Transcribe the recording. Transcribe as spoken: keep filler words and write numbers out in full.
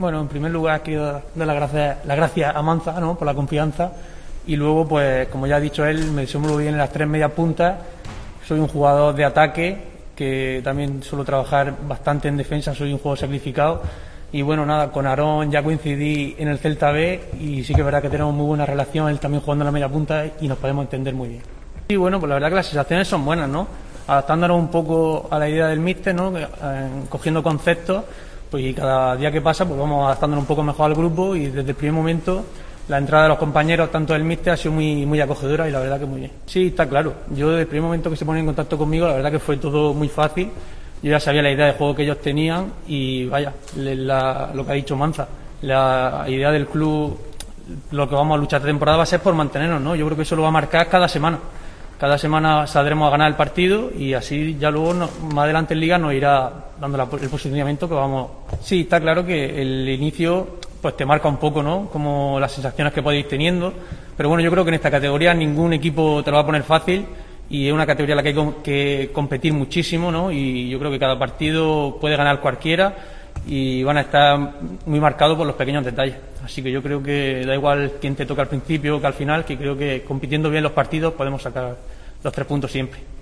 Bueno, en primer lugar quiero dar las gracias, las gracias a Manza, ¿no?, por la confianza, y luego, pues, como ya ha dicho él, me desenvuelvo bien en las tres medias puntas. Soy un jugador de ataque, que también suelo trabajar bastante en defensa, soy un jugador sacrificado. Y bueno, nada, con Aarón ya coincidí en el Celta B y sí que es verdad que tenemos muy buena relación, él también jugando en la media punta y nos podemos entender muy bien. Y bueno, pues la verdad que las sensaciones son buenas, ¿no? Adaptándonos un poco a la idea del míster, ¿no?, eh, cogiendo conceptos, pues y cada día que pasa pues vamos adaptándonos un poco mejor al grupo, y desde el primer momento la entrada de los compañeros, tanto del míster, ha sido muy, muy acogedora y la verdad que muy bien. Sí, está claro, yo desde el primer momento que se ponen en contacto conmigo, la verdad que fue todo muy fácil. Yo ya sabía la idea de juego que ellos tenían y vaya, la, lo que ha dicho Manza, la idea del club, lo que vamos a luchar esta temporada va a ser por mantenernos, ¿no? Yo creo que eso lo va a marcar cada semana. Cada semana saldremos a ganar el partido y así ya luego no, más adelante en Liga nos irá dando la, el posicionamiento que vamos. Sí, está claro que el inicio pues te marca un poco, ¿no?, como las sensaciones que podéis ir teniendo, pero bueno, yo creo que en esta categoría ningún equipo te lo va a poner fácil. Y es una categoría en la que hay que competir muchísimo, ¿no? Y yo creo que cada partido puede ganar cualquiera y van a estar muy marcados por los pequeños detalles. Así que yo creo que da igual quién te toca al principio que al final, que creo que compitiendo bien los partidos podemos sacar los tres puntos siempre.